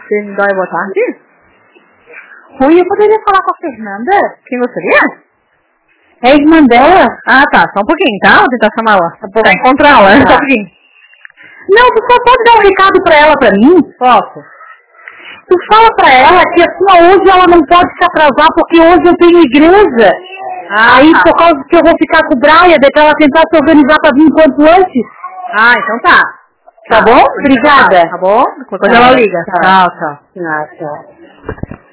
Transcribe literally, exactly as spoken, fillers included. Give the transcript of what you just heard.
Fernanda, boa tarde. Oi, eu poderia falar com a Fernanda? Quem gostaria? É a irmã dela? Ah, tá. Só um pouquinho, tá? Vou tentar chamar ela. Tá bom. Pra encontrá-la. Tá. Só um pouquinho. Não, tu só pode dar um recado pra ela pra mim? Posso? Tu fala pra ela que assim, hoje ela não pode se atrasar porque hoje eu tenho igreja. Ah, Aí, tá. por causa que eu vou ficar com o Brian, daí pra ela tentar se organizar pra vir quanto antes. Ah, então tá. Tá, tá bom? Obrigada. Tá bom? Qualquer coisa Tá, ela liga. tá. Tchau, tchau. Tchau, tchau.